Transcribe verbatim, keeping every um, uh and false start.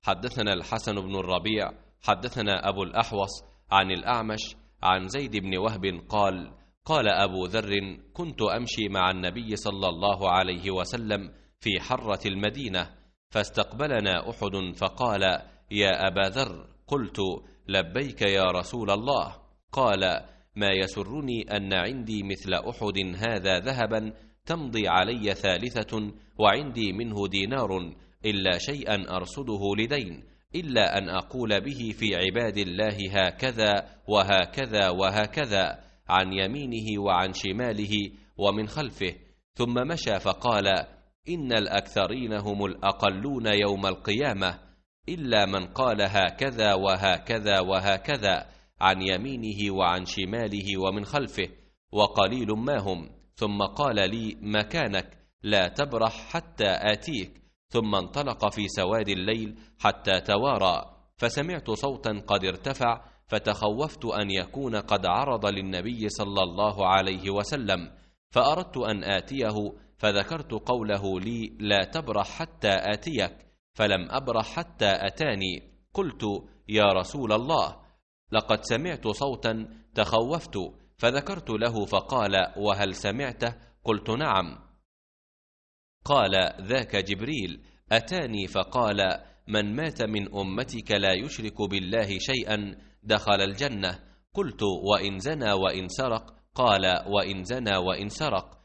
حدثنا الحسن بن الربيع حدثنا أبو الأحوص عن الأعمش عن زيد بن وهب قال: قال أبو ذر: كنت أمشي مع النبي صلى الله عليه وسلم في حرة المدينة، فاستقبلنا أحد فقال: يا أبا ذر. قلت: لبيك يا رسول الله. قال: ما يسرني أن عندي مثل أحد هذا ذهبا تمضي علي ثالثة وعندي منه دينار، إلا شيئا أرصده لدين، إلا أن أقول به في عباد الله هكذا وهكذا وهكذا، عن يمينه وعن شماله ومن خلفه. ثم مشى فقال: إن الأكثرين هم الأقلون يوم القيامة، إلا من قال هكذا وهكذا وهكذا، عن يمينه وعن شماله ومن خلفه، وقليل ما هم. ثم قال لي: مكانك، لا تبرح حتى آتيك. ثم انطلق في سواد الليل حتى توارى، فسمعت صوتا قد ارتفع، فتخوفت أن يكون قد عرض للنبي صلى الله عليه وسلم، فأردت أن آتيه، فذكرت قوله لي: لا تبرح حتى آتيك، فلم أبرح حتى أتاني. قلت: يا رسول الله، لقد سمعت صوتا تخوفت، فذكرت له، فقال: وهل سمعته؟ قلت: نعم. قال: ذاك جبريل أتاني فقال: من مات من أمتك لا يشرك بالله شيئا دخل الجنة. قلت: وإن زنى وإن سرق؟ قال: وإن زنى وإن سرق.